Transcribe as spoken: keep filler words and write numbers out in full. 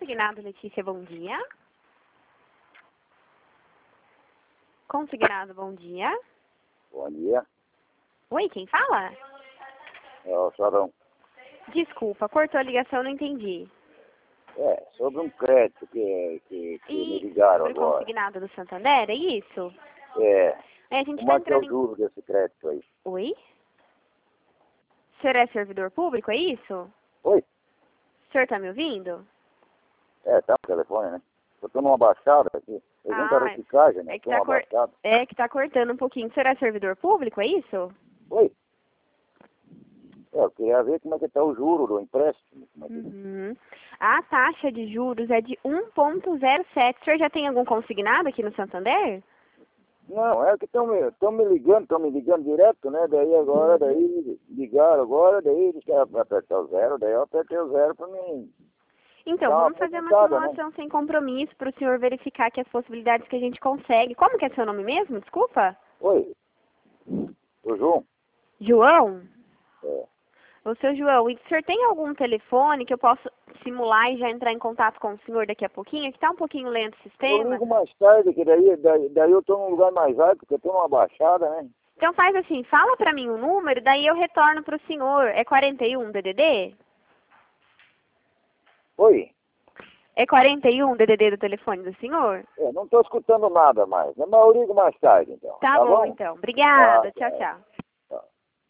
Consignado, Letícia, bom dia. Consignado, bom dia. Bom dia. Oi, quem fala? É o Sarão. Desculpa, cortou a ligação, não entendi. É, sobre um crédito que, que, que me E ligaram sobre o agora. consignado do Santander, é isso? É. É, a gente Como tá é que é o entrando em... juro desse crédito aí? Oi? O senhor é servidor público, é isso? Oi? O senhor tá me ouvindo? É, tá no telefone, né? Eu tô numa baixada aqui. Eu junto a Ah, reciclagem, né? é que, Tô tá numa cor... baixada. é que tá cortando um pouquinho. O senhor é servidor público, é isso? Oi? É, eu queria ver como é que tá o juro do empréstimo. Como é que... Uhum. A taxa de juros é de um ponto zero sete. O senhor já tem algum consignado aqui no Santander? Não, é que estão me, tão me ligando, estão me ligando direto, né? Daí agora, Uhum. daí ligaram agora, daí eles querem apertar o zero, daí eu apertei o zero pra mim. Então, Dá uma vamos fazer uma aposentada, né? simulação sem compromisso para o senhor verificar que as possibilidades que a gente consegue. Como que é seu nome mesmo? Desculpa. Oi? O João? João? É. Ô, seu João, e o senhor tem algum telefone que eu possa simular e já entrar em contato com o senhor daqui a pouquinho? É que tá um pouquinho lento o Eu sistema. ligo mais tarde, que daí, daí, daí eu tô num lugar mais alto, porque eu tô numa baixada, né? Então faz assim, fala para mim o número, daí eu retorno para o senhor. É quarenta e um D D D? Oi? É quarenta e um D D D do telefone do senhor? Eu não tô escutando nada mais, né? Mas eu ligo mais tarde, então. Tá Tá bom, bom? então. Tá, Obrigada. Tchau, tchau. tchau.